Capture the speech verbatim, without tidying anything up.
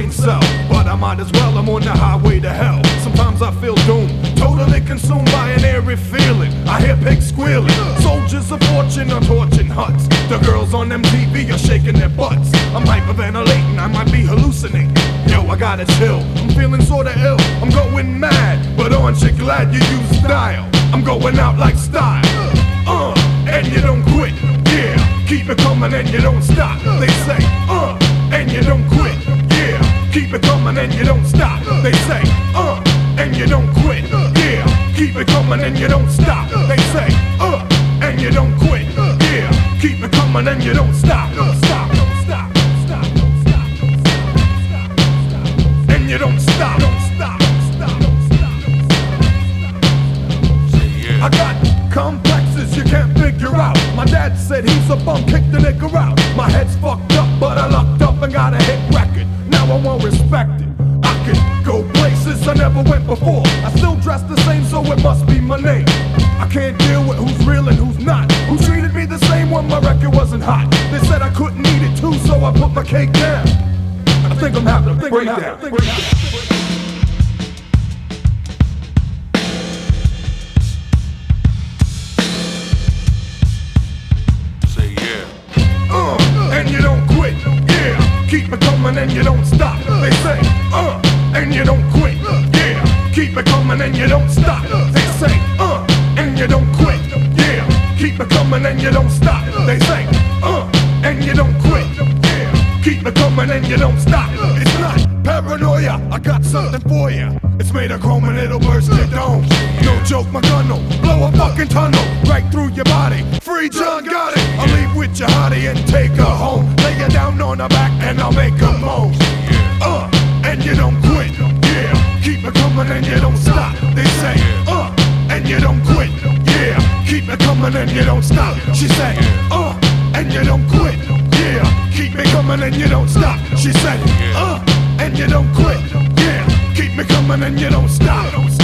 brain cell. But I might as well, I'm on the highway to hell. Sometimes I feel doomed, totally consumed by an eerie feeling. I hear pigs squealing, soldiers of fortune are torching huts. The girls on M T V are shaking their butts. I'm hyperventilating, I might be hallucinating. Yo, I gotta chill, I'm feeling sorta ill. I'm going mad, but aren't you glad you use style? I'm going out like style, uh, and you don't quit, yeah. Keep it coming and you don't stop. They say, uh, and you don't quit, yeah. Keep it coming and you don't stop. They say, uh, and you don't quit, yeah. Keep it coming and you don't stop. They say, uh, and you don't quit, yeah. Keep it coming and you don't stop. Don't stop, don't stop, don't stop, don't stop, don't stop, don't stop. And you don't stop, don't stop, don't stop, don't stop, don't stop. I got complexes you can't figure out. My dad said he's a bum, kick the nigga out. My head's fucked up, but I lucked up and got a hit record. Now I won't respect it. I can go places I never went before. I still dress the same, so it must be my name. I can't deal with who's real and who's not. Who treated me the same when my record wasn't hot. They said I couldn't eat it too, so I put my cake down. I think I'm having a breakdown. And you don't quit, yeah. Keep it coming and you don't stop. They say, uh, and you don't quit, yeah. Keep it coming and you don't stop. They say, uh, and you don't quit, yeah. Keep it coming and you don't stop. They say, uh, and you don't quit, yeah. Keep it coming and you don't stop. It's not paranoia, I got something for ya. It's made of chrome and it'll burst your dome. No joke, my gun'll blow a fucking tunnel right through your body. Free John got it. I'll leave with your hottie and take her home. Lay her down on her back and I'll make her moan. Uh, and you don't quit, yeah. Keep it coming and you don't stop. They say, uh, and you don't quit, yeah. Keep it coming and you don't stop. She said, uh, and you don't quit, yeah. Keep it coming and you don't stop. She said, uh, and you don't quit, yeah. Keep me coming and you don't stop.